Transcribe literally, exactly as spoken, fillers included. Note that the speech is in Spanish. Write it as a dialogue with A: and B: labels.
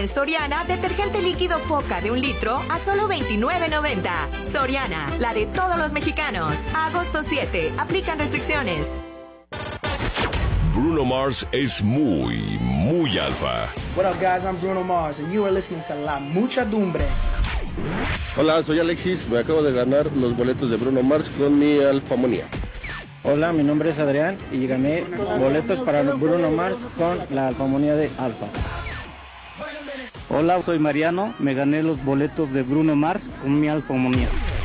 A: en Soriana, detergente líquido Foca de un litro a solo veintinueve noventa. Soriana, la de todos los mexicanos. A agosto siete, aplican restricciones.
B: Bruno Mars es muy, muy alfa.
C: What up, guys? I'm Bruno Mars, and you are listening to La Muchadumbre.
D: Hola, soy Alexis. Me acabo de ganar los boletos de Bruno Mars con mi alfamonía.
E: Hola, mi nombre es Adrián y gané boletos para Bruno Mars con la alfamonía de Alfa.
F: Hola, soy Mariano. Me gané los boletos de Bruno Mars con mi alfamonía.